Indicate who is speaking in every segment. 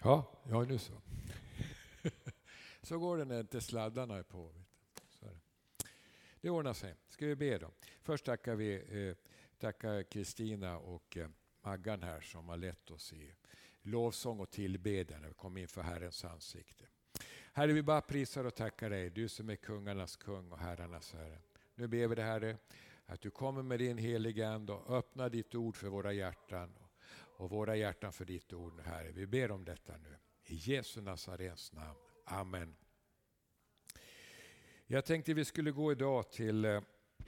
Speaker 1: Ja, nu så. Så går det när inte sladdarna är på. Så är det. Det ordnar sig. Ska vi be då. Först tackar Kristina och Maggan här som har lett oss i lovsång och tillbedjan när vi kom in för Herrens ansikte. Herre, vi bara prisar och tackar dig, du som är kungarnas kung och herrarnas herre. Nu ber vi dig, Herre, att du kommer med din heliga ande och öppnar ditt ord för våra hjärtan och våra hjärtan för ditt ord, Herre. Vi ber om detta nu. I Jesu Nazarens namn. Amen. Jag tänkte vi skulle gå idag till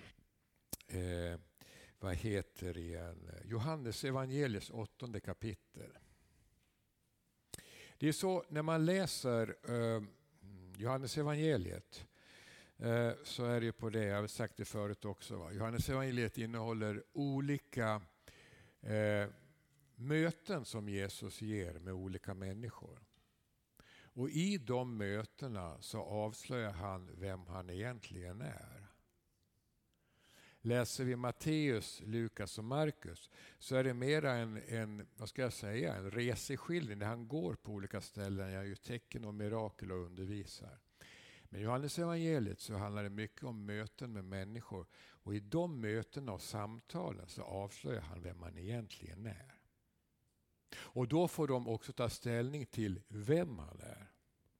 Speaker 1: Johannes evangeliets 8:e kapitel. Det är så när man läser Johannes evangeliet så är det på det, jag har sagt det förut också. Johannes evangeliet innehåller olika möten som Jesus ger med olika människor. Och i de mötena så avslöjar han vem han egentligen är. Läser vi Matteus, Lukas och Markus så är det mera en reseskildring där han går på olika ställen, gör tecken och mirakel och undervisar. Men i Johannes evangeliet så handlar det mycket om möten med människor, och i de mötena och samtalen så avslöjar han vem man egentligen är. Och då får de också ta ställning till vem han är.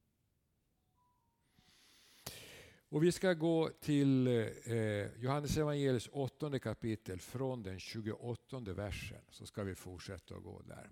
Speaker 1: Och vi ska gå till Johannes evangeliets 8:e kapitel från den 28:e versen, så ska vi fortsätta att gå där.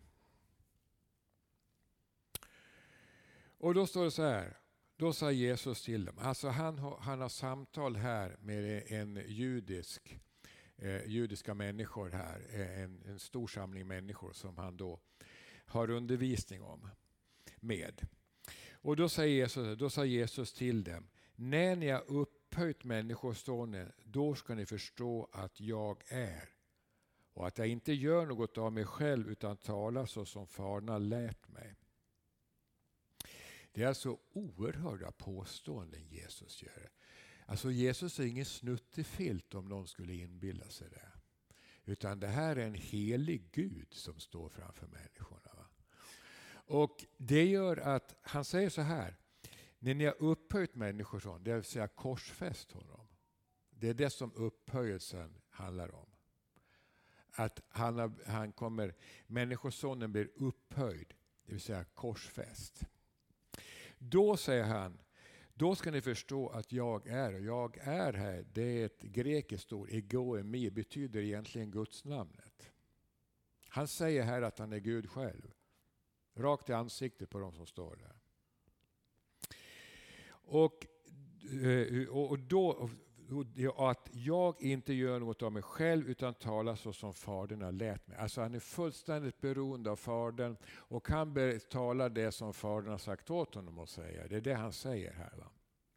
Speaker 1: Och då står det så här, då sa Jesus till dem, alltså han har samtal här med en judiska människor här, en stor samling människor som han då har undervisning om med. Och då sa Jesus till dem, när ni har upphöjt människosonen, då ska ni förstå att jag är, och att jag inte gör något av mig själv utan talar så som Fadern har lärt mig. Det är alltså oerhörda påståenden Jesus gör. Alltså Jesus är ingen snuttefilt om någon skulle inbilla sig det. Utan det här är en helig Gud som står framför människorna. Va? Och det gör att han säger så här, när ni har upphöjt människor, det vill säga korsfäst honom. Det är det som upphöjelsen handlar om. Att han kommer, människosonen blir upphöjd, det vill säga korsfäst. Då säger han, då ska ni förstå att jag är, och jag är här, det är ett grekiskt ord, egoemi, betyder egentligen Guds namnet. Han säger här att han är Gud själv, rakt i ansiktet på de som står där. Och då att jag inte gör något av mig själv utan talar så som Fadern har lärt mig. Alltså han är fullständigt beroende av Fadern och kan tala det som Fadern har sagt åt honom att säga. Det är det han säger här. Va?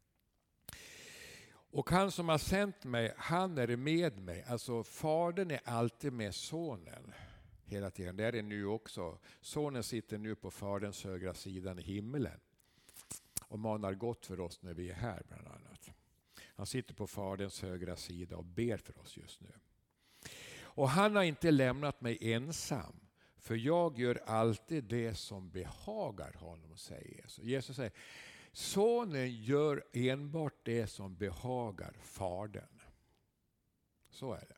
Speaker 1: Och han som har sänt mig, han är med mig. Alltså Fadern är alltid med sonen hela tiden. Det är det nu också. Sonen sitter nu på Faderns högra sidan i himmelen och manar gott för oss när vi är här bland annat. Han sitter på Faderns högra sida och ber för oss just nu. Och han har inte lämnat mig ensam, för jag gör alltid det som behagar honom, säger Jesus. Jesus säger, sonen gör enbart det som behagar Fadern. Så är det.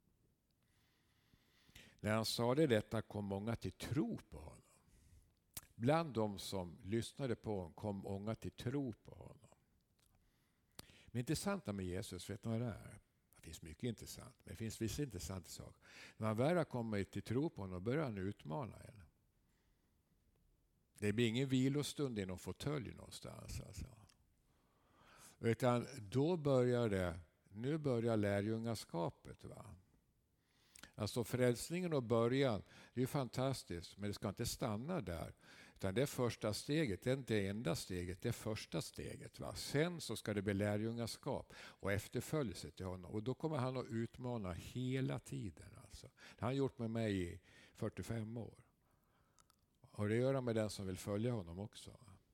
Speaker 1: När han sa detta kom många till tro på honom. Bland de som lyssnade på honom kom många till tro på honom. Men intressanta med Jesus, vet ni vad det är? Det finns mycket intressant, men det finns vissa intressanta saker. När man väl har kommit till tro på honom börjar han utmana en. Det blir ingen vilostund i någon fåtölj någonstans. Alltså. Utan då nu börjar lärjungaskapet. Va? Alltså frälsningen och början, det är fantastiskt, men det ska inte stanna där. Utan det är första steget, det är inte det enda steget, det är första steget. Va? Sen så ska det bli lärjungaskap och efterföljelse till honom. Och då kommer han att utmana hela tiden. Alltså. Det har han gjort med mig i 45 år. Och det gör han med den som vill följa honom också.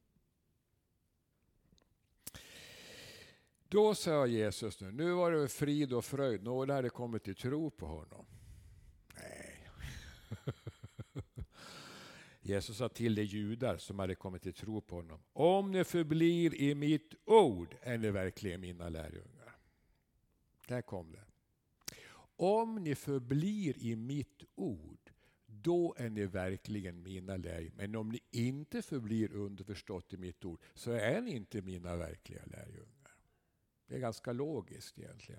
Speaker 1: Då sa Jesus nu var det frid och fröjd, några hade kommit till tro på honom. Nej. Jesus sa till de judar som hade kommit till tro på honom: om ni förblir i mitt ord är ni verkligen mina lärjungar. Där kom det. Om ni förblir i mitt ord, då är ni verkligen mina lärjungar. Men om ni inte förblir underförstått i mitt ord, så är ni inte mina verkliga lärjungar. Det är ganska logiskt egentligen.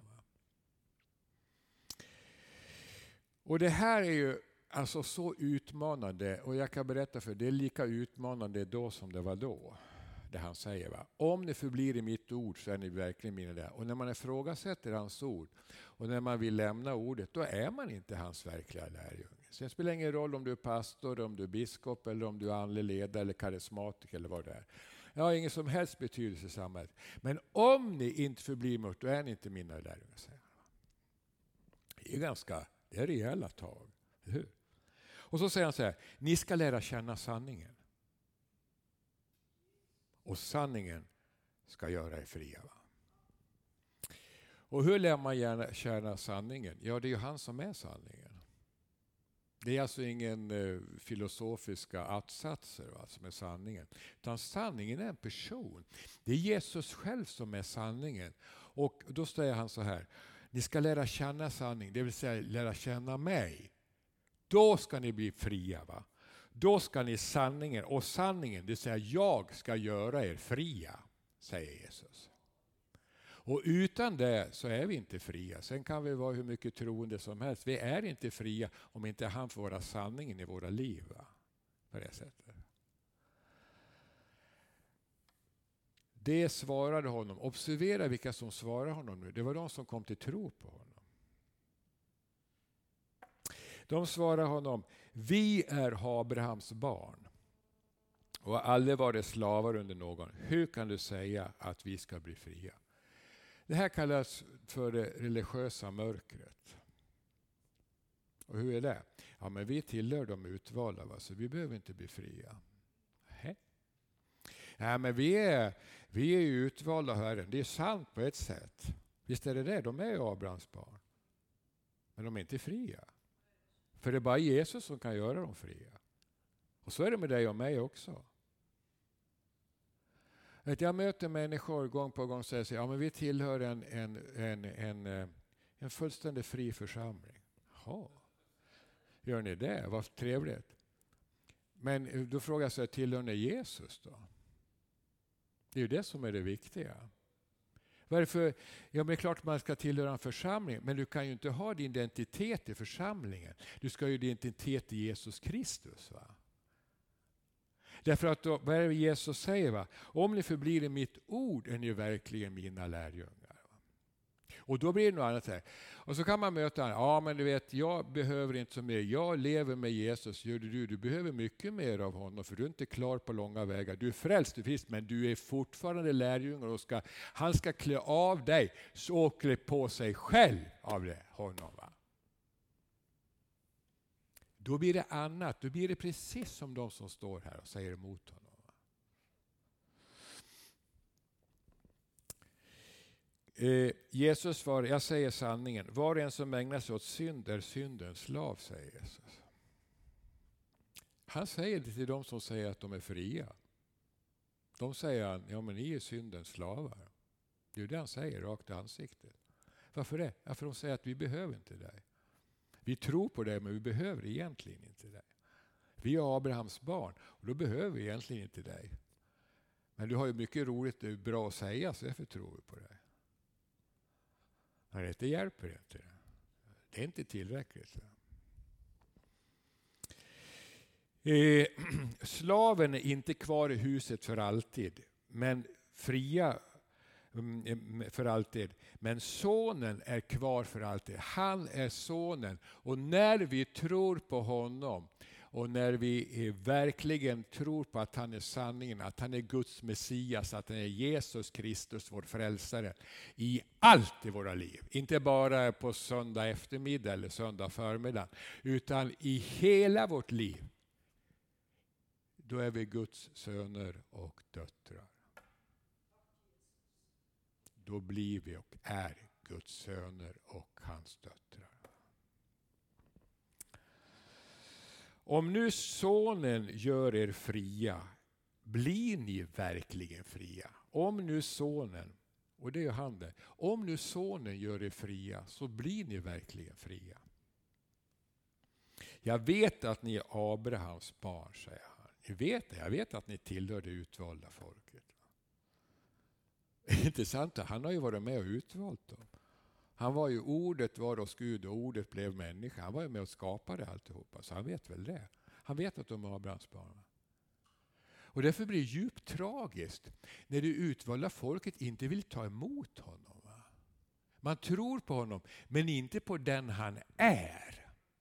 Speaker 1: Och det här är ju alltså så utmanande, och jag kan berätta för det är lika utmanande då som det var då. Det han säger, va? Om ni förblir i mitt ord så är ni verkligen mina där. Och när man ifrågasätter hans ord och när man vill lämna ordet, då är man inte hans verkliga lärjunge. Så det spelar ingen roll om du är pastor, om du är biskop eller om du är andlig ledare eller karismatiker eller vad det är. Det har ingen som helst betydelse i samhället. Men om ni inte förblir mot, då är ni inte mina lärjungar, säger han. Det är rejäla tag. Hur? Och så säger han så här: ni ska lära känna sanningen. Och sanningen ska göra er fria. Va? Och hur lär man gärna känna sanningen? Ja, det är ju han som är sanningen. Det är alltså ingen filosofiska attsatser, va, som är sanningen. Utan sanningen är en person. Det är Jesus själv som är sanningen. Och då säger han så här: ni ska lära känna sanning, det vill säga lära känna mig. Då ska ni bli fria, va? Då ska ni sanningen, och sanningen, det vill säga jag ska göra er fria, säger Jesus. Och utan det så är vi inte fria. Sen kan vi vara hur mycket troende som helst. Vi är inte fria om inte han får vara sanningen i våra liv, va? På det sättet. Det svarade honom. Observera vilka som svarade honom nu. Det var de som kom till tro på honom. De svarade honom: vi är Abrahams barn och har aldrig varit slavar under någon. Hur kan du säga att vi ska bli fria? Det här kallas för det religiösa mörkret. Och hur är det? Ja, men vi tillhör de utvalda, va? Så vi behöver inte bli fria. Ja, men vi är ju utvalda, Herren. Det är sant på ett sätt. Visst är det? De är ju Abrahams barn. Men de är inte fria. För det är bara Jesus som kan göra dem fria. Och så är det med dig och mig också. Jag möter människor gång på gång och säger ja, men vi tillhör en fullständigt fri församling. Ja. Gör ni det? Vad trevligt. Men då frågar jag sig, tillhör ni Jesus då? Det är ju det som är det viktiga. Varför? Ja, men det är klart man ska tillhöra en församling, men du kan ju inte ha din identitet i församlingen. Du ska ju din identitet i Jesus Kristus, va? Därför att då, vad är det Jesus säger, va? Om ni förblir i mitt ord är ni verkligen mina lärjungar. Va? Och då blir det något annat här. Och så kan man möta, ja men du vet, jag behöver inte så mer. Jag lever med Jesus, gör du behöver mycket mer av honom, för du är inte klar på långa vägar. Du är frälst, du finns, men du är fortfarande lärjungar och han ska klä av dig så klä på sig själv av det, honom, va? Då blir det annat. Då blir det precis som de som står här och säger emot honom. Jesus svarar, jag säger sanningen. Var och en som ägnar sig åt synd är syndens slav, säger Jesus. Han säger det till de som säger att de är fria. De säger, ja men ni är syndens slavar. Det är det han säger rakt i ansiktet. Varför det? Ja, för de säger att vi behöver inte dig. Vi tror på det, men vi behöver egentligen inte dig. Vi är Abrahams barn och då behöver vi egentligen inte dig. Men du har ju mycket roligt och bra att säga, så därför tror vi på dig. Men det hjälper inte. Det är inte tillräckligt. Slaven är inte kvar i huset för alltid, men fria för alltid. Men sonen är kvar för alltid. Han är sonen. Och när vi tror på honom och när vi verkligen tror på att han är sanningen, att han är Guds Messias, att han är Jesus Kristus, vår frälsare, i allt i våra liv. Inte bara på söndag eftermiddag eller söndag förmiddag, utan i hela vårt liv. Då är vi Guds söner och döttrar. Då blir vi och är Guds söner och hans döttrar. Om nu sonen gör er fria, blir ni verkligen fria. Om nu sonen, och det är han det, om nu sonen gör er fria så blir ni verkligen fria. Jag vet att ni är Abrahams barn, säger han. Jag vet att ni tillhör det utvalda folket. Intressant, han har ju varit med och utvalt dem. Han var ju, ordet var hos Gud och ordet blev människa. Han var ju med och skapade alltihopa, så han vet väl det. Han vet att de är Abrahams barn. Och därför blir det djupt tragiskt när det utvalda folket inte vill ta emot honom. Va? Man tror på honom, men inte på den han är.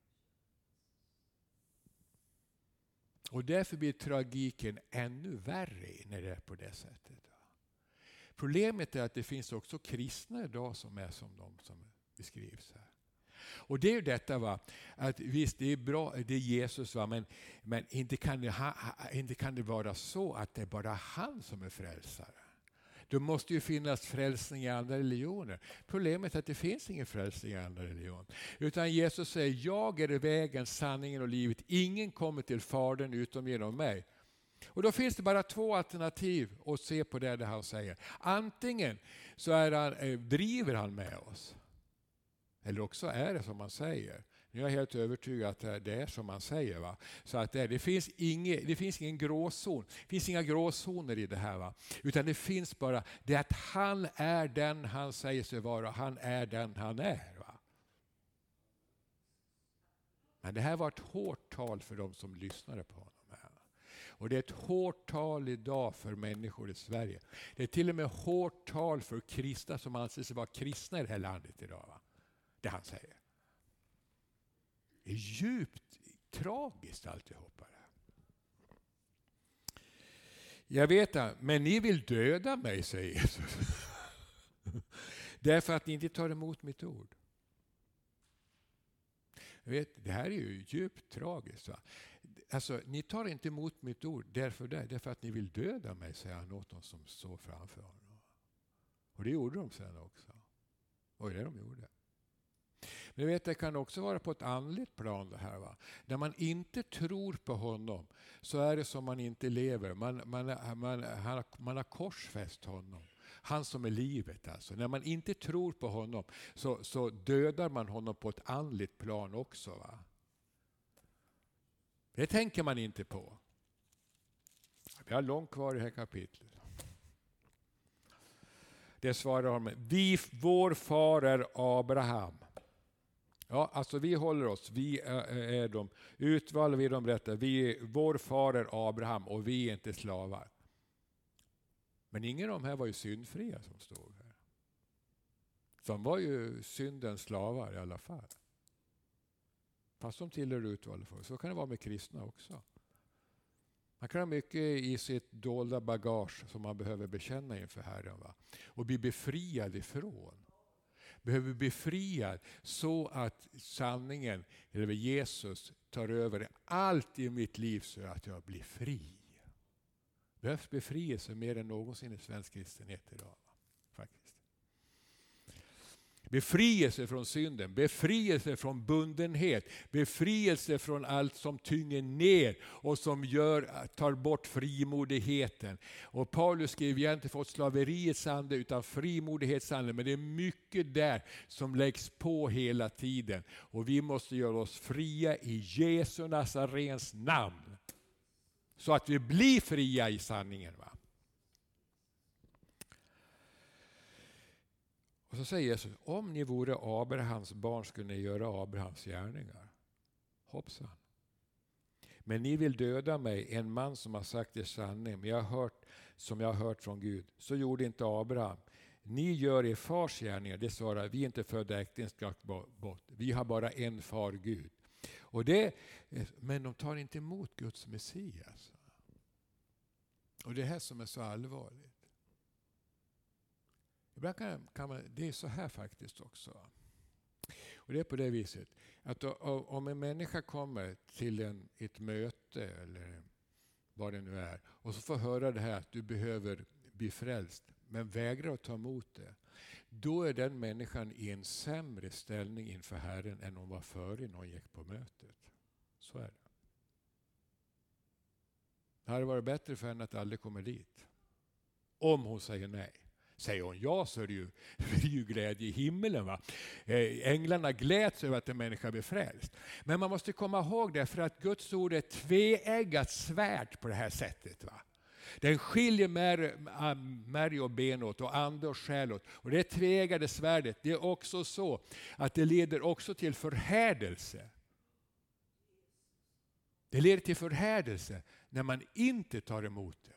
Speaker 1: Och därför blir tragiken ännu värre när det är på det sättet. Problemet är att det finns också kristna idag som är som de som beskrivs här. Och det är ju detta, va, att visst det är bra, det är Jesus, va, men inte kan det vara så att det är bara han som är frälsare. Det måste ju finnas frälsning i andra religioner. Problemet är att det finns ingen frälsning i andra religioner. Utan Jesus säger, jag är vägen, sanningen och livet. Ingen kommer till Fadern utom genom mig. Och då finns det bara två alternativ att se på det han säger. Antingen så driver han med oss. Eller också är det som man säger. Nu är jag helt övertygad att det är som man säger. Va? Så att det finns ingen gråzon. Det finns inga gråzoner i det här. Va? Utan det finns bara det att han är den han säger sig vara. Han är den han är. Va? Men det här var ett hårt tal för de som lyssnade på honom. Och det är ett hårt tal idag för människor i Sverige. Det är till och med hårt tal för kristna som anser sig vara kristna i det här landet idag. Va? Det han säger. Det är djupt tragiskt alltihopa. Jag vet det, men ni vill döda mig, säger Jesus. Därför att ni inte tar emot mitt ord. Jag vet, det här är ju djupt tragiskt. Va? Alltså, ni tar inte emot mitt ord därför att ni vill döda mig, säger han åt dem som står framför honom. Och det gjorde de sen också. Och det de gjorde. Men vet, det kan också vara på ett andligt plan det här. Va? När man inte tror på honom så är det som man inte lever. Man har korsfäst honom. Han som är livet alltså. När man inte tror på honom så dödar man honom på ett andligt plan också. Va? Det tänker man inte på. Vi har långt kvar i det här kapitlet. Det svarar han med. Vår far är Abraham. Ja, alltså vi håller oss. Vi är de utvalda, vi är de rätta. Vår far är Abraham och vi är inte slavar. Men ingen av de här var ju syndfria som stod här. De var ju syndens slavar i alla fall. Fast de tillhör utvalda folk. Så kan det vara med kristna också. Man kan ha mycket i sitt dolda bagage som man behöver bekänna inför Herren. Va? Och bli befriad ifrån. Behöver befriad så att sanningen, eller Jesus, tar över allt i mitt liv så att jag blir fri. Behövs befrielse mer än någonsin i svensk kristenhet idag. Va? Faktiskt. Befrielse från synden, befrielse från bundenhet, befrielse från allt som tynger ner och som tar bort frimodigheten. Och Paulus skriver, jag har inte fått slaveriets ande utan frimodighets ande, men det är mycket där som läggs på hela tiden. Och vi måste göra oss fria i Jesu Nazarens namn. Så att vi blir fria i sanningen. Va? Och så säger Jesus, om ni vore Abrahams barn skulle ni göra Abrahams gärningar. Hoppsan. Men ni vill döda mig, en man som har sagt er sanning, men jag har hört som jag har hört från Gud. Så gjorde inte Abraham. Ni gör er fars gärningar, det svarar, vi är inte födda äktenskapsbrott. Vi har bara en far, Gud. Men de tar inte emot Guds Messias. Och det här som är så allvarligt. Ibland kan man, det är så här faktiskt också. Och det är på det viset att om en människa kommer till ett möte eller vad det nu är och så får höra det här att du behöver bli frälst men vägrar att ta emot det. Då är den människan i en sämre ställning inför Herren än hon var före när hon gick på mötet. Så är det. Det hade varit bättre för henne att aldrig komma dit. Om hon säger nej. Säger hon ja så är det ju glädje i himmelen. Va? Änglarna gläds över att en människa blir frälst. Men man måste komma ihåg det, för att Guds ord är ett tveeggat svärd på det här sättet. Va? Den skiljer märg och ben åt och ande och själ åt. Och det tveeggade svärdet, det är också så att det leder också till förhärdelse. Det leder till förhärdelse när man inte tar emot det.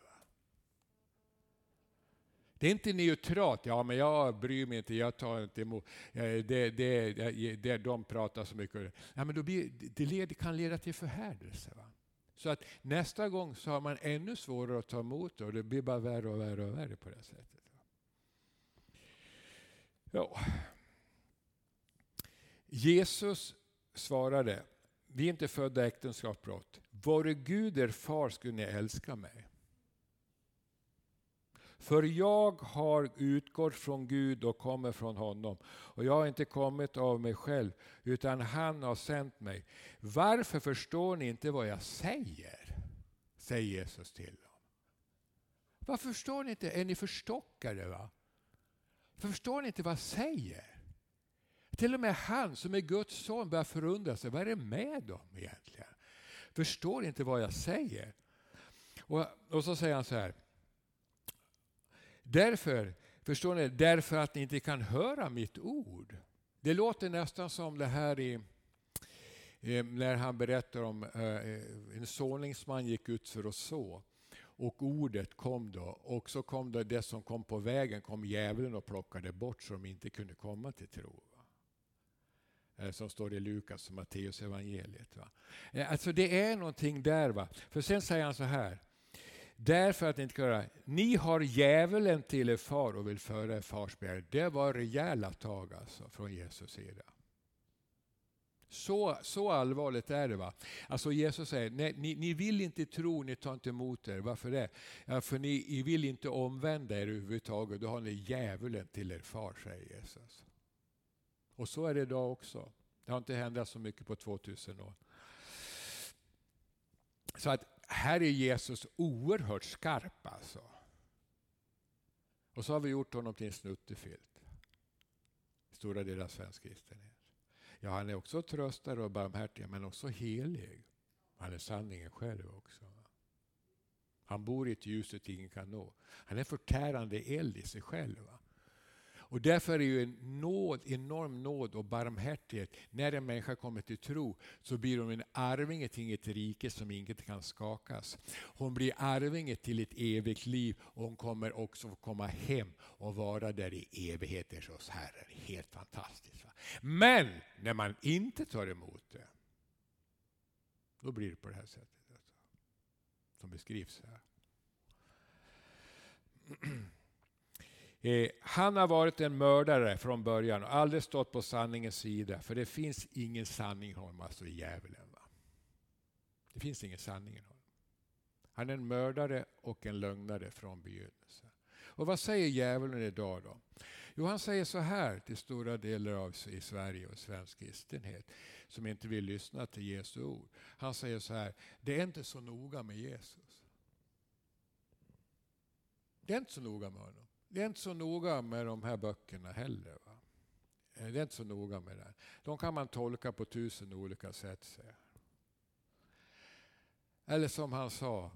Speaker 1: Det är inte neutralt. Ja, men jag bryr mig inte, jag tar inte emot. De pratar så mycket. Ja, men det kan leda till förhärdelse. Va? Så att nästa gång så har man ännu svårare att ta emot det, och det blir bara värre och värre och värre på det sättet. Ja. Jesus svarade: vi är inte födda äktenskapsbrott. Vare Gud er far skulle ni älska mig. För jag har utgått från Gud och kommer från honom. Och jag har inte kommit av mig själv, utan han har sänt mig. Varför förstår ni inte vad jag säger? Säger Jesus till dem. Varför förstår ni inte? Är ni förstockade? Va? Förstår ni inte vad jag säger? Till och med han som är Guds son börjar förundra sig. Vad är det med dem egentligen? Förstår inte vad jag säger? Och så säger han så här. Därför, förstår ni, därför att ni inte kan höra mitt ord. Det låter nästan som det här när han berättar om en såningsman gick ut för att så. Och ordet kom då. Och så kom det som kom på vägen, kom djävulen och plockade bort så de inte kunde komma till tro. Som står i Lukas och Matteus evangeliet. Va? Alltså det är någonting där. Va? För sen säger han så här. Därför att ni inte kan höra. Ni har djävulen till er far och vill föra er fars begär. Det var rejäla tag alltså från Jesus sida. Så allvarligt är det. Va? Alltså Jesus säger, nej, ni vill inte tro, ni tar inte emot er. Varför det? Ja, för ni vill inte omvända er överhuvudtaget. Då har ni djävulen till er far, säger Jesus. Och så är det idag också. Det har inte hänt så mycket på 2000 år. Så att här är Jesus oerhört skarp alltså. Och så har vi gjort honom till en snuttefilt. Stora delar av svensk kristenhet. Ja, han är också tröstare och barmhärtig, men också helig. Han är sanningen själv också. Han bor i ett ljuset ingen kan nå. Han är förtärande eld i sig själv. Va? Och därför är det ju en enorm nåd och barmhärtighet. När en människa kommer till tro så blir hon en arvinge till ett rike som inget kan skakas. Hon blir arvinge till ett evigt liv och hon kommer också komma hem och vara där i evigheter hos Herren. Helt fantastiskt. Va? Men när man inte tar emot det, då blir det på det här sättet. Alltså, som beskrivs här. Han har varit en mördare från början och aldrig stått på sanningens sida. För det finns ingen sanning i honom, alltså i djävulen. Va? Det finns ingen sanning i honom. Han är en mördare och en lögnare från begynnelsen. Och vad säger djävulen idag då? Jo, han säger så här till stora delar av i Sverige och svensk kristenhet som inte vill lyssna till Jesu ord. Han säger så här, det är inte så noga med Jesus. Det är inte så noga med honom. Det är inte så noga med de här böckerna heller. Va? Det är inte så noga med det. De kan man tolka på 1000 olika sätt. Säger. Eller som han sa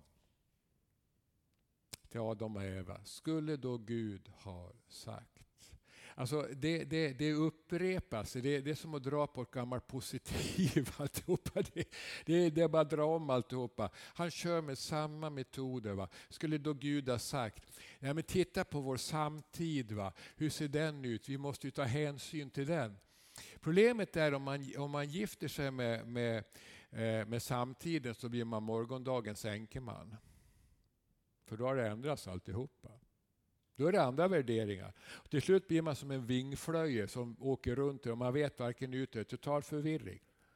Speaker 1: till Adam och Eva. Skulle då Gud ha sagt. Alltså det upprepas. Det är som att dra på ett gammalt positiv. Alltihopa. Det är bara att dra om alltihopa. Han kör med samma metoder. Va? Skulle då Gud ha sagt. Ja, men titta på vår samtid. Va? Hur ser den ut? Vi måste ju ta hänsyn till den. Problemet är om man gifter sig med samtiden så blir man morgondagens änkeman. För då har det ändrats alltihopa. Då är det andra värderingar. Och till slut blir man som en vingflöje som åker runt och man vet varken ut eller total förvirring.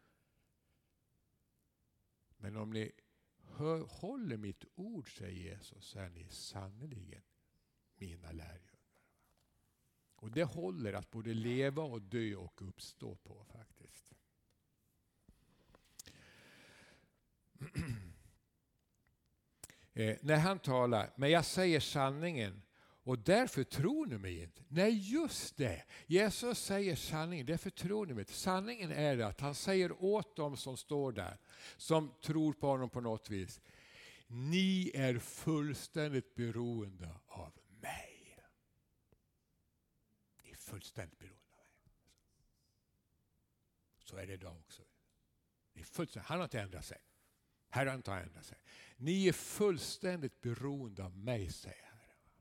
Speaker 1: Men om ni håller mitt ord, säger Jesus, så är ni sannoliken mina lärjungar. Och det håller att både leva och dö och uppstå på faktiskt. när han talar, men jag säger sanningen och därför tror ni mig inte. Nej, just det. Jesus säger sanningen, därför tror ni mig inte. Sanningen är att han säger åt dem som står där, som tror på honom på något vis. Ni är fullständigt beroende av mig. Ni är fullständigt beroende av mig. Så är det idag också. Ni är fullständigt, han har inte ändrat sig. Herren har inte ändrat sig. Ni är fullständigt beroende av mig, säger Herren.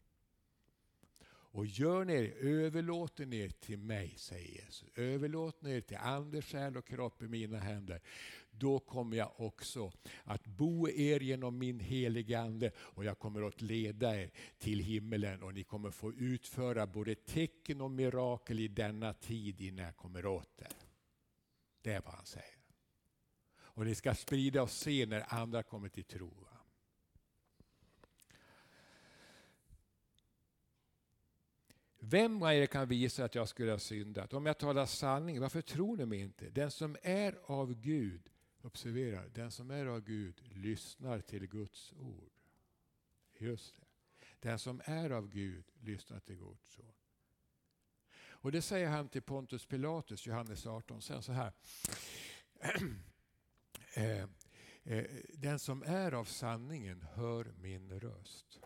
Speaker 1: Och överlåter ni er till mig, säger Jesus. Överlåter ni er till andens själ och kropp i mina händer. Då kommer jag också att bo er genom min heliga ande. Och jag kommer att leda er till himmelen. Och ni kommer få utföra både tecken och mirakel i denna tid innan jag kommer åt er. Det är vad han säger. Och ni ska sprida och se när andra kommer till tro. Vem av er kan visa att jag skulle ha syndat? Om jag talar sanning, varför tror ni mig inte? Den som är av Gud, observera, den som är av Gud lyssnar till Guds ord. Just det. Den som är av Gud lyssnar till Guds ord. Och det säger han till Pontus Pilatus, Johannes 18, sen så här. Den som är av sanningen hör min röst.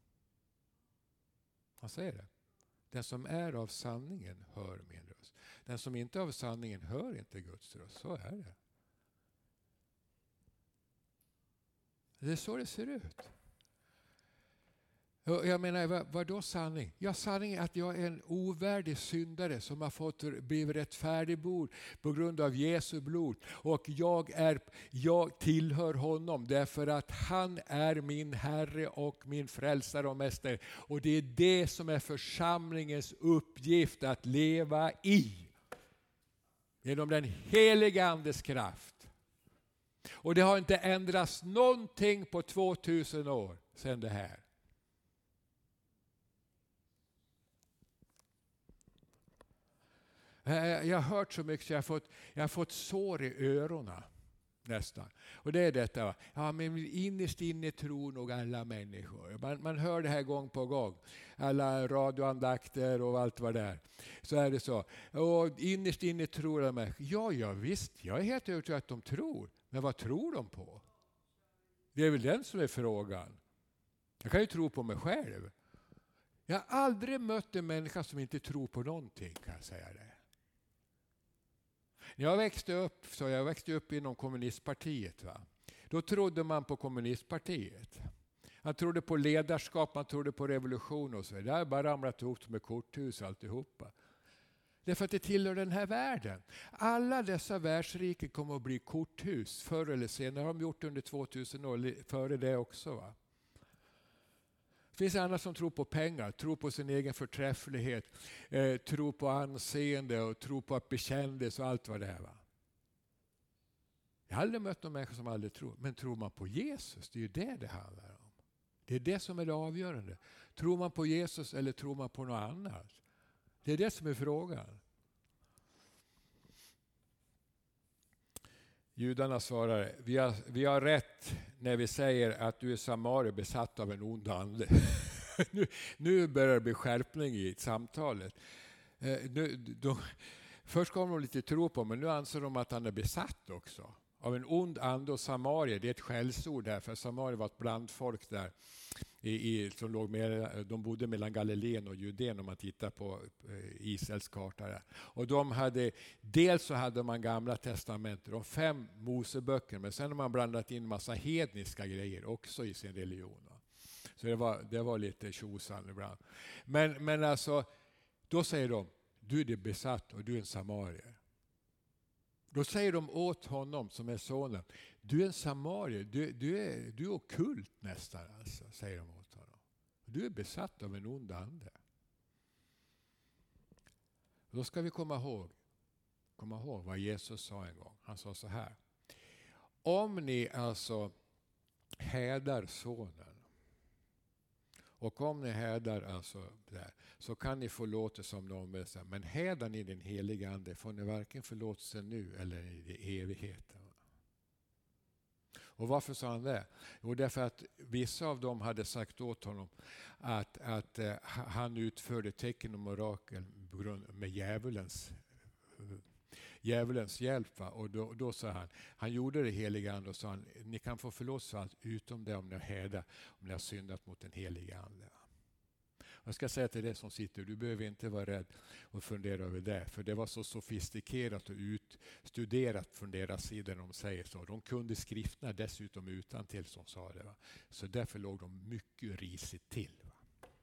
Speaker 1: Han säger det. Den som är av sanningen hör min röst. Den som inte är av sanningen hör inte Guds röst. Så är det. Det är så det ser ut. Jag menar, vad då sanning? Ja, sanning är att jag är en ovärdig syndare som har fått bli rättfärdiggjord på grund av Jesu blod. Och jag tillhör honom därför att han är min Herre och min frälsare och mästare. Och det är det som är församlingens uppgift att leva i. Genom den heliga Andes kraft. Och det har inte ändrats någonting på 2000 år sedan det här. Jag har hört så mycket så jag har fått sår i öronen nästan. Och det är detta. Ja, men innerst inne tror nog alla människor. Man hör det här gång på gång. Alla radioandakter och allt vad det är. Så är det så. Och innerst inne tror de mig. Ja, visst. Jag är helt övertygad att de tror. Men vad tror de på? Det är väl den som är frågan. Jag kan ju tro på mig själv. Jag har aldrig mött en människa som inte tror på någonting, kan jag säga det. När jag växte upp inom kommunistpartiet. Va? Då trodde man på kommunistpartiet. Man trodde på ledarskap, man trodde på revolution och så. Det har bara ramlat ihop med korthus och alltihopa. Därför att det tillhör den här världen. Alla dessa världsriken kommer att bli korthus förr eller senare. Har de gjort under 2000 år, före det också. Va? Det finns andra som tror på pengar, tror på sin egen förträfflighet, tror på anseende och tror på att bekändes och allt vad det är. Va? Jag har aldrig mött någon människa som aldrig tror. Men tror man på Jesus, det är ju det handlar om. Det är det som är det avgörande. Tror man på Jesus eller tror man på något annat? Det är det som är frågan. Judarna svarar, vi har rätt när vi säger att du är samarier besatt av en ond ande. nu börjar det bli skärpning i samtalet. Först kom de lite tro på, men nu anser de att han är besatt också. Av en ond ande och samarier, det är ett skällsord där, för samarier var ett blandfolk där. Som de bodde mellan Galileen och Judeen om man tittar på Israels karta där. Och dels så hade man gamla testamentet, de 5 Moseböcker, men sen har man blandat in massa hedniska grejer också i sin religion. Så det var lite tjosan ibland. Men alltså, då säger de, du är besatt och du är en samarier. Då säger de åt honom som är sonen, du är en samarier, du är ockult nästan, alltså, säger de åt honom. Du är besatt av en ond ande. Då ska vi komma ihåg vad Jesus sa en gång. Han sa så här, om ni alltså hädar sonen och om ni hädar alltså där, så kan ni förlåtelse om någon vill säga, men hädar ni den heliga ande får ni varken förlåtelse nu eller i evigheten. Och varför sa han det? Jo, därför att vissa av dem hade sagt åt honom att han utförde tecken och mirakel med djävulens hjälp. Va? Och då sa han gjorde det heliga ande och sa ni kan få förlåtelse allt utom det om ni har syndat mot den heliga ande. Va? Jag ska säga till dig som sitter, du behöver inte vara rädd och fundera över det. För det var så sofistikerat och utstuderat från deras sida när de säger så. De kunde skrifterna dessutom utantill som sa det. Va? Så därför låg de mycket risigt till. Va?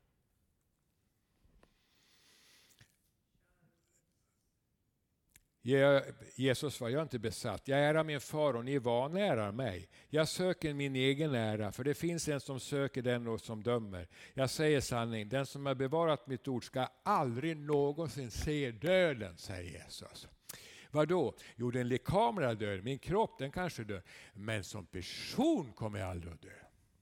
Speaker 1: Jesus var jag inte besatt. Jag ärar min far och ni vanärar mig. Jag söker min egen ära, för det finns en som söker den och som dömer. Jag säger sanning, den som har bevarat mitt ord ska aldrig någonsin se döden, säger Jesus. Vadå? Jo, den lekamliga döden, min kropp den kanske dör, men som person kommer jag aldrig att dö.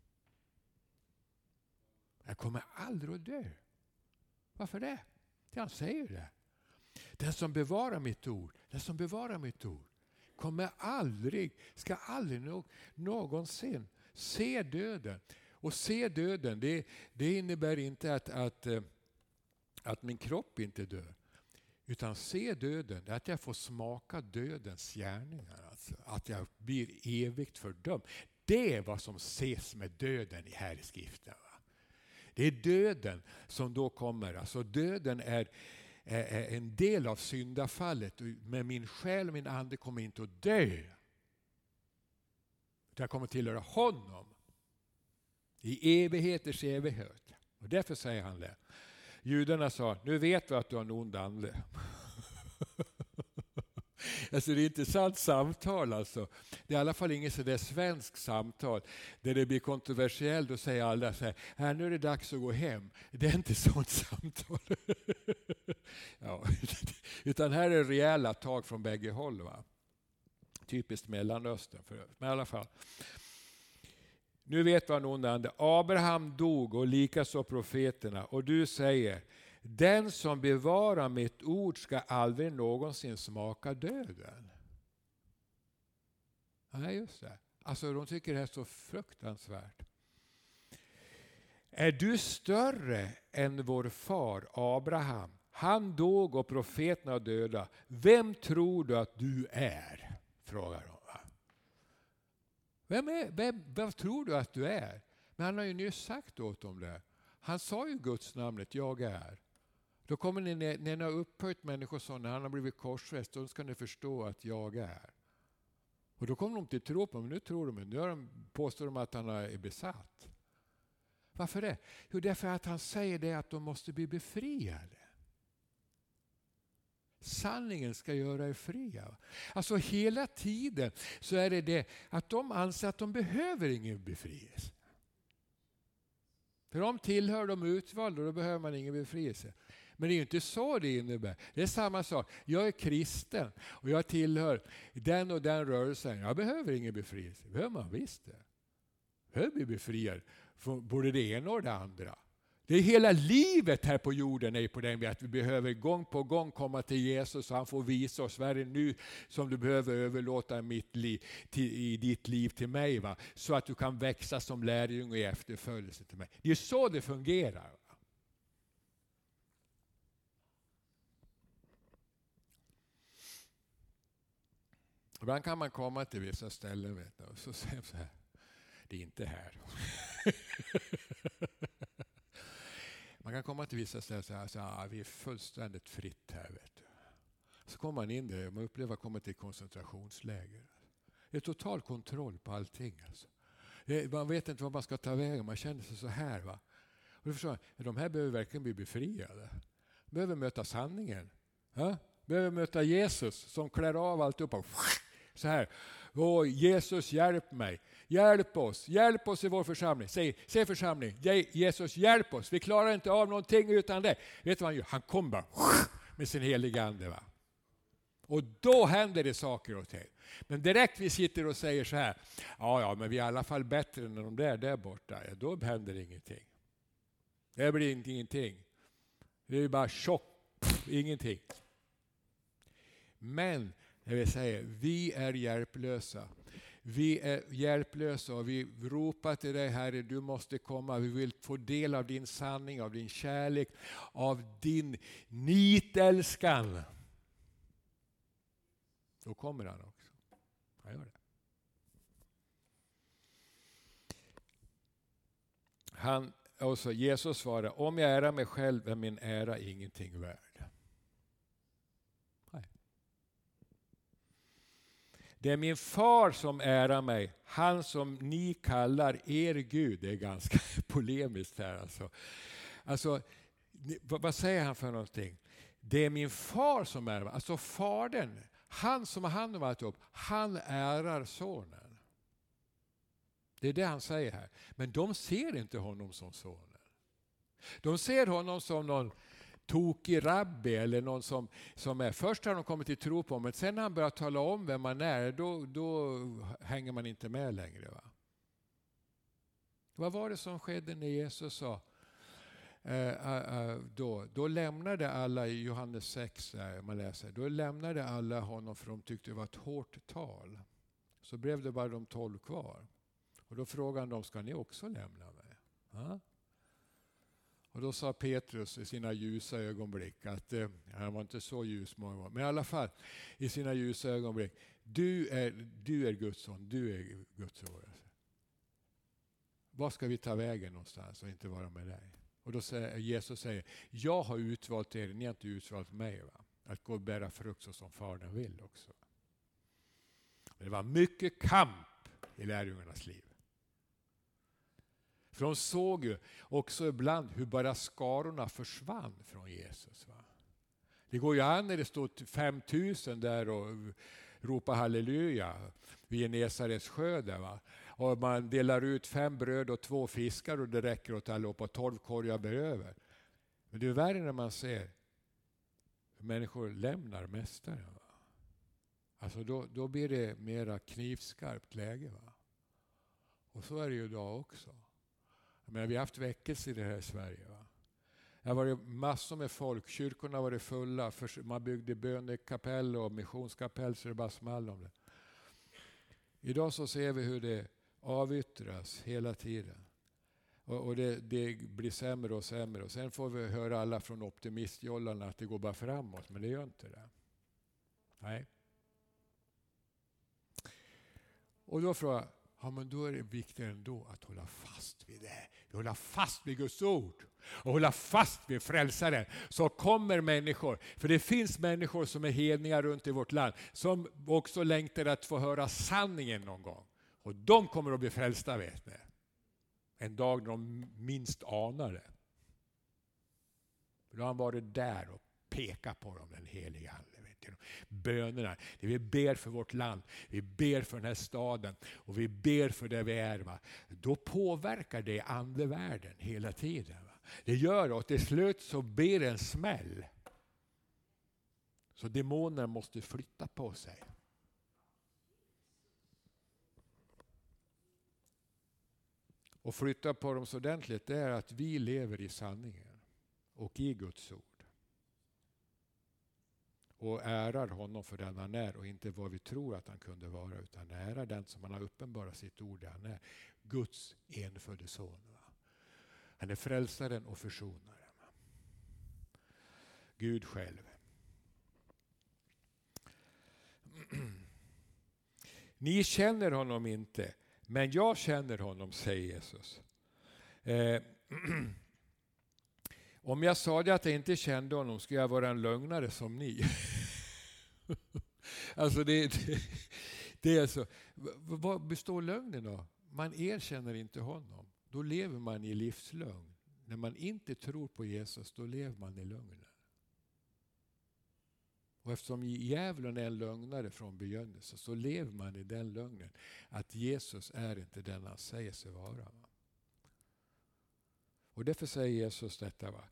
Speaker 1: Jag kommer aldrig att dö. Varför det? Han säger det. Den som bevarar mitt ord ska aldrig någonsin se döden. Och se döden, det innebär inte att min kropp inte dör. Utan se döden, det är att jag får smaka dödens gärningar. Alltså, att jag blir evigt fördömd. Det är vad som ses med döden här i skriften. Va? Det är döden som då kommer. Alltså döden är en del av syndafallet, men min själ och min ande kommer inte att dö. Jag kommer tillhöra honom i evigheters evighet. Och därför säger han det. Judarna sa, nu vet vi att du har en ond ande. Alltså det är ett intressant samtal alltså. Det är i alla fall inget sådär svenskt samtal där det blir kontroversiellt och säger alla så här, nu är det dags att gå hem. Det är inte sånt samtal. Ja, utan här är rejäla tag från bägge håll. Va? Typiskt Mellanöstern. Men i alla fall. Nu vet vad någon ande. Abraham dog och likaså profeterna. Och du säger, den som bevarar mitt ord ska aldrig någonsin smaka döden. Nej, just det. Alltså de tycker det är så fruktansvärt. Är du större än vår far Abraham? Han dog och profeterna döda. Vem tror du att du är? Frågar de. Vem tror du att du är? Men han har ju nyss sagt åt dem det. Han sa ju Guds namnet, jag är. Då kommer ni, när ni har upphöjt människor så, när han har blivit korsfäst, då ska ni förstå att jag är. Och då kommer de inte tro på mig, nu tror de, nu påstår de att han är besatt. Varför det? Jo, därför att han säger det att de måste bli befriade. Sanningen ska göra er fria. Alltså hela tiden så är det att de anser att de behöver ingen befrielse. För de tillhör de utvalda och då behöver man ingen befrielse. Men det är ju inte så det innebär. Det är samma sak. Jag är kristen och jag tillhör den och den rörelsen. Jag behöver ingen befrielse. Behöver man visst det. Jag behöver bli befriad från både det ena och det andra. Det är hela livet här på jorden är på den att vi behöver gång på gång komma till Jesus och han får visa oss vad är det nu som du behöver överlåta i ditt liv till mig, va? Så att du kan växa som lärjunge i efterföljelse till mig. Det är så det fungerar. Va? Ibland kan man komma till vissa ställen vet du, och så säger så här, det är inte här. Man kan komma till vissa ställen och säga vi är fullständigt fritt här. Vet du. Så kommer man in där och man upplever att komma till koncentrationsläger. Det är total kontroll på allting. Alltså. Man vet inte vad man ska ta vägen, man känner sig så här. Va? Och du förstår, de här behöver verkligen bli befriade. De behöver möta sanningen. Ja? Behöver möta Jesus som klär av alltihopa. Så här. Jesus hjälp mig. Hjälp oss i vår församling. Säg församling. Jesus hjälp oss. Vi klarar inte av någonting utan det. Vet du vad han gör? Han kommer bara med sin heliga ande. Va? Och då händer det saker och ting. Men direkt vi sitter och säger så här. Ja, men vi är i alla fall bättre än de där borta. Ja, då händer ingenting. Det blir ingenting. Det är bara chock. Ingenting. Men jag vill säga, vi är hjälplösa. vi är hjälplösa och vi ropar till dig, Herre, du måste komma. Vi vill få del av din sanning, av din kärlek, av din nitälskan. Då kommer han också. Han gör det. Jesus svarar, om jag ärar mig själv är min ära ingenting värd. Nej. Det är min far som ärar mig, han som ni kallar er Gud. Det är ganska polemiskt här alltså. Vad säger han för någonting? Det är min far som ärar mig. Alltså fadern, han som har hand om alltihop, han ärar sonen. Det är det han säger här. Men de ser inte honom som sonen. De ser honom som någon tokig rabbi eller någon som är. Först har de kommit till tro på, men sen när han börjar tala om vem man är, då hänger man inte med längre. Va? Vad var det som skedde när Jesus sa? Då lämnade alla, i Johannes 6 man läser, då lämnade alla honom för de tyckte det var ett hårt tal. Så blev det bara de 12 kvar. Och då frågade de, ska ni också lämna mig? Ja? Och då sa Petrus i sina ljusa ögonblick, att han var inte så ljus många gånger, men i alla fall i sina ljusa ögonblick, du är Guds son, du är Guds ord. Var ska vi ta vägen någonstans och inte vara med dig? Och då säger Jesus, jag har utvalt er, ni har inte utvalt mig. Va? Att gå och bära frukt så som Fadern vill också. Men det var mycket kamp i lärjungarnas liv. För de såg ju också ibland hur bara skarorna försvann från Jesus. Va? Det går ju an när det stod 5000 där och ropar halleluja vid Genesarets sjö där, va? Och man delar ut 5 bröd och 2 fiskar och det räcker åt allihopa och 12 korgar blir över. Men det är värre när man ser hur människor lämnar mästaren. Va? Alltså då blir det mera knivskarpt läge. Va? Och så är det ju idag också. Men vi har haft väckelse i det här i Sverige. Va? Det har varit massor med folk. Kyrkorna har varit fulla. Man byggde bönekapell och missionskapell så det bara small om det. Idag så ser vi hur det avyttras hela tiden. Och det blir sämre och sämre. Och sen får vi höra alla från optimistjollarna att det går bara framåt. Men det gör inte det. Nej. Och då frågar jag, ja, men då är det viktigt ändå att hålla fast vid det. Hålla fast vid Guds ord. Och hålla fast vid frälsaren. Så kommer människor. För det finns människor som är hedningar runt i vårt land. Som också längtar att få höra sanningen någon gång. Och de kommer att bli frälsta, vet ni. En dag när de minst anar det. Då har han varit där och pekat på dem, den heliga ande. Bönerna, det vi ber för vårt land, vi ber för den här staden och vi ber för det vi är. Va? Då påverkar det andevärlden hela tiden. Va? Det gör det och till slut så blir det en smäll. Så demoner måste flytta på sig. Och flytta på dem så ordentligt, det är att vi lever i sanningen och i Guds ord. Och ärar honom för den han är och inte vad vi tror att han kunde vara, utan ärar den som han har uppenbarat sitt ord där han är. Guds enfödde son. Va? Han är frälsaren och försonaren. Va? Gud själv. Ni känner honom inte, men jag känner honom, säger Jesus. Om jag sa det att jag inte kände honom skulle jag vara en lögnare som ni. Alltså det är så. Vad består lögnen av? Man erkänner inte honom. Då lever man i livslögn. När man inte tror på Jesus, då lever man i lögnen. Och eftersom djävulen är en lögnare från begynnelsen så lever man i den lögnen. Att Jesus är inte den han säger sig vara. Och därför säger Jesus detta. Va?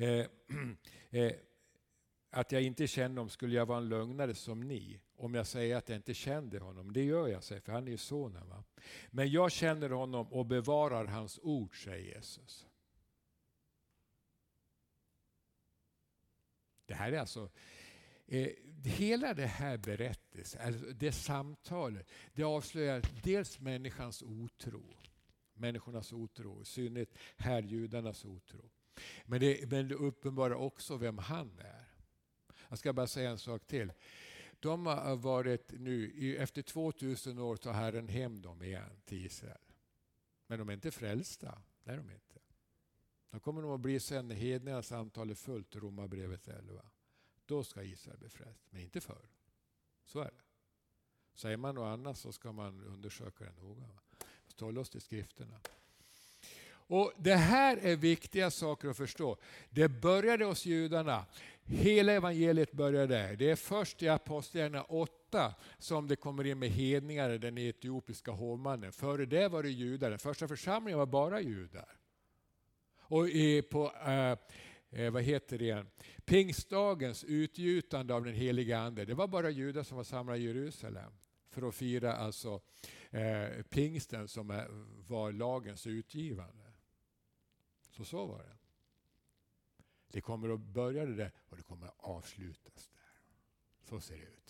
Speaker 1: Att jag inte kände honom skulle jag vara en lögnare som ni. Om jag säger att jag inte kände honom. Det gör jag, för han är ju sonen. Va? Men jag känner honom och bevarar hans ord, säger Jesus. Det här är alltså hela det här berättelsen, alltså det samtalet, det avslöjar dels människans otro. Människornas otro, i synnerhet här judarnas otro. Men det uppenbarar också vem han är. Jag ska bara säga en sak till. De har varit nu, efter 2000 år tar Herren hem dem igen till Israel. Men de är inte frälsta, det är de inte. De kommer nog att bli sen när hedningarnas antal är fullt, Romarbrevet 11. Då ska Israel bli frälst, men inte förr. Så är det. Säger man något annat så ska man undersöka det noga. Håll oss till skrifterna. Och det här är viktiga saker att förstå. Det började hos judarna. Hela evangeliet började där. Det är först i Apostlagärningarna 8 som det kommer in med hedningar, den etiopiska hovmannen. Före det var det judar. Den första församlingen var bara judar. Och pingstdagens utgjutande av den heliga ande, det var bara judar som var samlade i Jerusalem för att fira alltså pingsten som var lagens utgivande. Så var det. Det kommer att börja där och det kommer att avslutas där. Så ser det ut.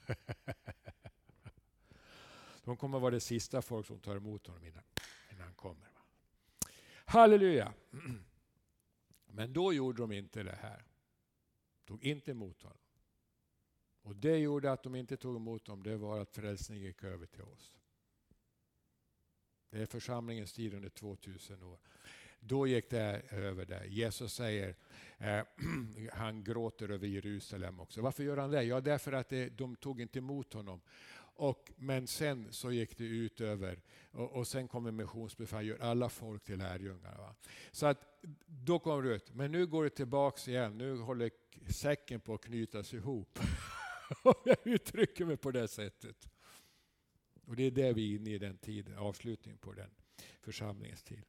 Speaker 1: De kommer att vara det sista folk som tar emot honom innan han kommer. Halleluja! Men då gjorde de inte det här. Tog inte emot honom. Och det gjorde att de inte tog emot honom, det var att frälsningen gick över till oss. Det är församlingens tid under 2000 år. Då gick det över där. Jesus säger, han gråter över Jerusalem också. Varför gör han det? Ja, därför att de tog inte emot honom. Men sen så gick det ut över och sen kommer missionsbefall, gör alla folk till lärjungar. Va? Så att då kommer det ut. Men nu går det tillbaks igen. Nu håller säcken på att knytas ihop. Och jag uttrycker mig på det sättet. Och det är det vi är inne i den tiden, avslutningen på den församlingens tid.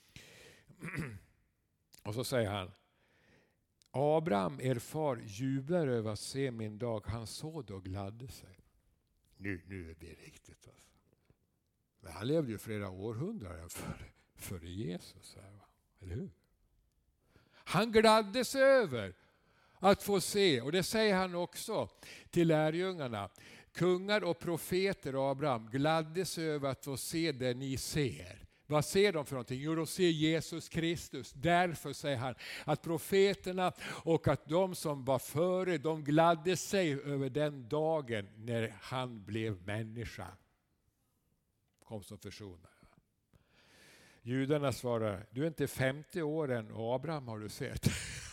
Speaker 1: Och så säger han, Abraham, er far, jublar över att se min dag. Han såg och gladde sig. Nu är det riktigt. Alltså. Men han levde ju flera århundraden före Jesus. Här, va? Eller hur? Han gladde sig över att få se, och det säger han också till lärjungarna. Kungar och profeter Abraham gladde sig över att få se det ni ser. Vad ser de för någonting? Jo, de ser Jesus Kristus. Därför säger han att profeterna och att de som var före, de gladde sig över den dagen när han blev människa. Kom som försonare. Judarna svarar, du är inte 50 år än och Abraham har du sett.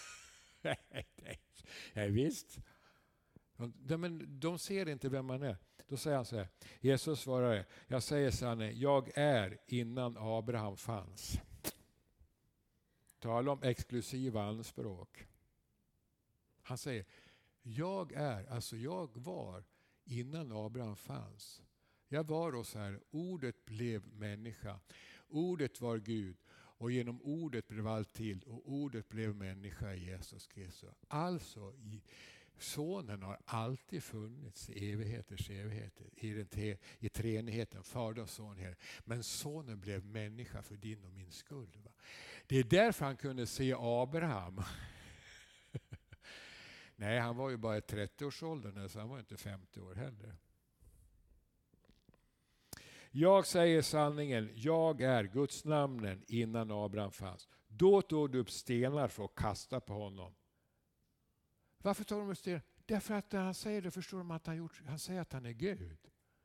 Speaker 1: Nej, visst. De ser inte vem man är. Då säger han så här, Jesus svarar, jag säger sanningen, jag är innan Abraham fanns. Tala om exklusiva anspråk. Han säger, jag var innan Abraham fanns. Jag var hos här, ordet blev människa. Ordet var Gud och genom ordet blev allt till och ordet blev människa i Jesus Kristus. Alltså Sonen har alltid funnits i evigheters evigheter, i treenigheten, Fader och Son här. Men Sonen blev människa för din och min skull. Va? Det är därför han kunde se Abraham. Nej, han var ju bara i 30-årsåldern, så han var inte 50 år heller. Jag säger sanningen, jag är Guds namnen innan Abraham fanns. Då tog du upp stenar för att kasta på honom. Varför tar de upp stenar? Därför att när han säger det förstår de att han säger att han är Gud.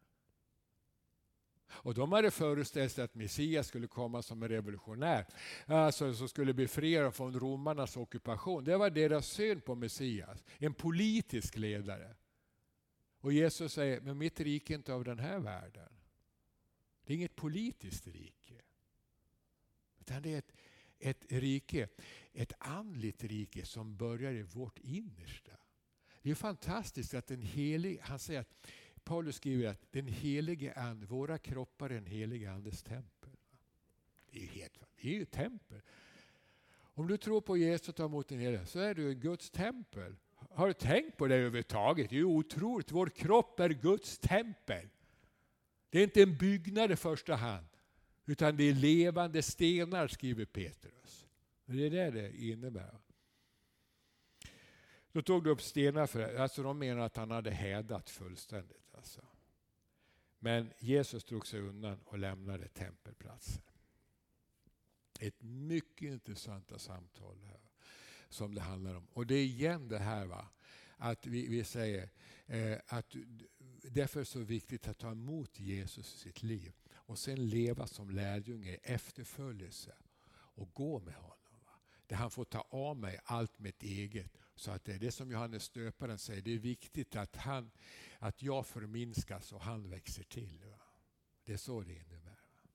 Speaker 1: Och de hade föreställt sig att Messias skulle komma som en revolutionär. Alltså som skulle befria dem från romarnas ockupation. Det var deras syn på Messias. En politisk ledare. Och Jesus säger, men mitt rike är inte av den här världen. Det är inget politiskt rike. Utan det är ett rike, ett andligt rike som börjar i vårt innersta. Det är fantastiskt att han säger att Paulus skriver att den helige ande, våra kroppar är en helige andes tempel. Det är ju tempel. Om du tror på Jesus och tar emot den helige så är du Guds tempel. Har du tänkt på det överhuvudtaget? Det är ju otroligt. Vår kropp är Guds tempel. Det är inte en byggnad i första hand. Utan det är levande stenar, skriver Petrus. Det är det innebär. Då tog de upp stenar för det. Alltså de menar att han hade hädat fullständigt. Alltså. Men Jesus drog sig undan och lämnade tempelplatsen. Ett mycket intressant samtal här som det handlar om. Och det är igen det här, va? Att vi säger att därför är det så viktigt att ta emot Jesus i sitt liv och sen leva som lärjunge i efterföljelse och gå med honom. Va? Där han får ta av mig allt mitt eget. Så att det är det som Johannes Döparen säger. Det är viktigt att jag förminskas och han växer till. Va? Det är så det innebär.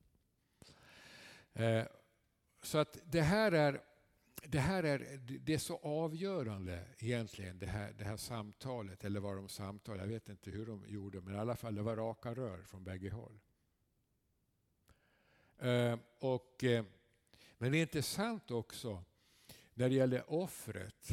Speaker 1: Va? Så att det är så avgörande egentligen det här samtalet, eller var de samtal, jag vet inte hur de gjorde, men i alla fall det var raka rör från bägge håll. Men det är intressant också när det gäller offret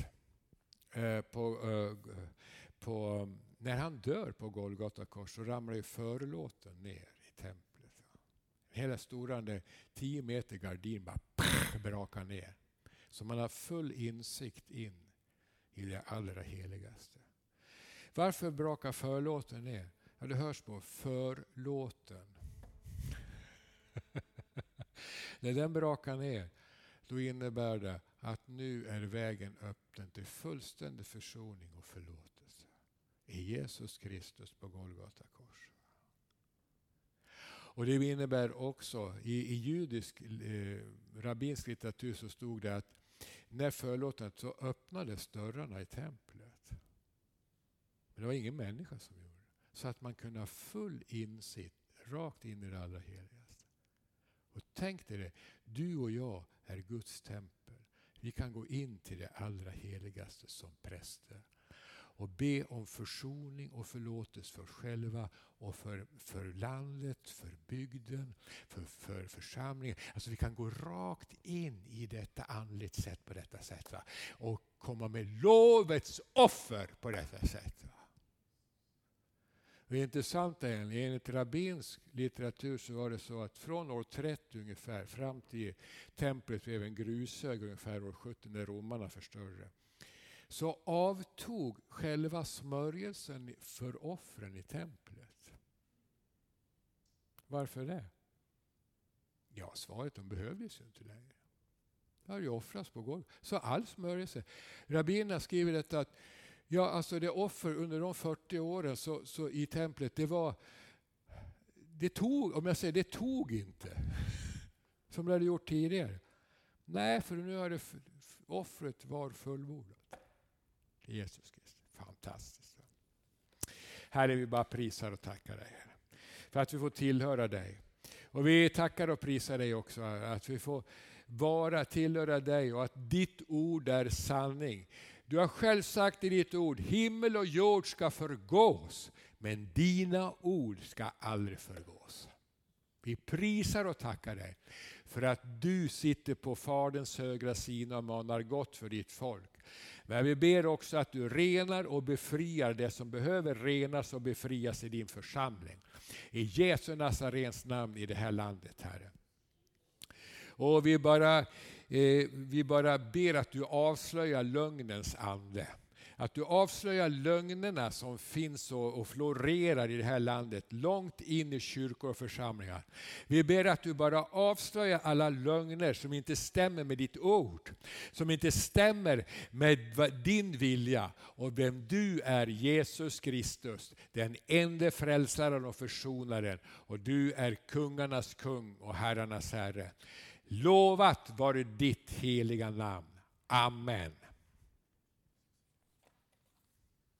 Speaker 1: när han dör på Golgata kors så ramlar ju förlåten ner i templet. Hela stora 10 meter gardin bara brakar ner. Så man har full insikt in i det allra heligaste. Varför brakar förlåten ner? Ja, det hörs på förlåten. När den brakar ner, då innebär det att nu är vägen öppen till fullständig försoning och förlåtelse. I Jesus Kristus på Golgata kors. Och det innebär också, i judisk rabbinsk litteratur så stod det att när förlåtandet så öppnades dörrarna i templet. Men det var ingen människa som gjorde det. Så att man kunde ha full insikt rakt in i det allra heligaste. Och tänk dig det, du och jag är Guds tempel. Vi kan gå in till det allra heligaste som präster. Och be om försoning och förlåtelse för oss själva och för landet, för bygden, för församlingen. Alltså vi kan gå rakt in i detta andligt sätt på detta sätt. Va? Och komma med lovets offer på detta sätt. Va? Det är intressant enligt rabbinsk litteratur så var det så att från år 30 ungefär fram till templet blev en grushög ungefär år 70 när romarna förstörde. Så avtog själva smörjelsen för offren i templet. Varför det? Ja, svaret de behövdes ju inte längre. Det har ju offrats på golv. Så all smörjelse. Rabbinerna skriver detta att ja, alltså det offer under de 40 åren så i templet, det tog inte. Som det hade gjort tidigare. Nej, för nu har offret var fullbordat. Jesus Kristus. Fantastiskt. Herre, vi bara prisar och tackar dig. För att vi får tillhöra dig. Och vi tackar och prisar dig också. Att vi får tillhöra dig och att ditt ord är sanning. Du har själv sagt i ditt ord, himmel och jord ska förgås. Men dina ord ska aldrig förgås. Vi prisar och tackar dig. För att du sitter på Faderns högra sida och manar gott för ditt folk. Men vi ber också att du renar och befriar det som behöver renas och befrias i din församling. I Jesu Nazarens namn i det här landet, Herre. Och vi bara ber att du avslöjar lögnens ande. Att du avslöjar lögnerna som finns och florerar i det här landet långt in i kyrkor och församlingar. Vi ber att du bara avslöjar alla lögner som inte stämmer med ditt ord. Som inte stämmer med din vilja och vem du är, Jesus Kristus. Den enda frälsaren och försonaren. Och du är kungarnas kung och herrarnas herre. Lovat vare ditt heliga namn. Amen.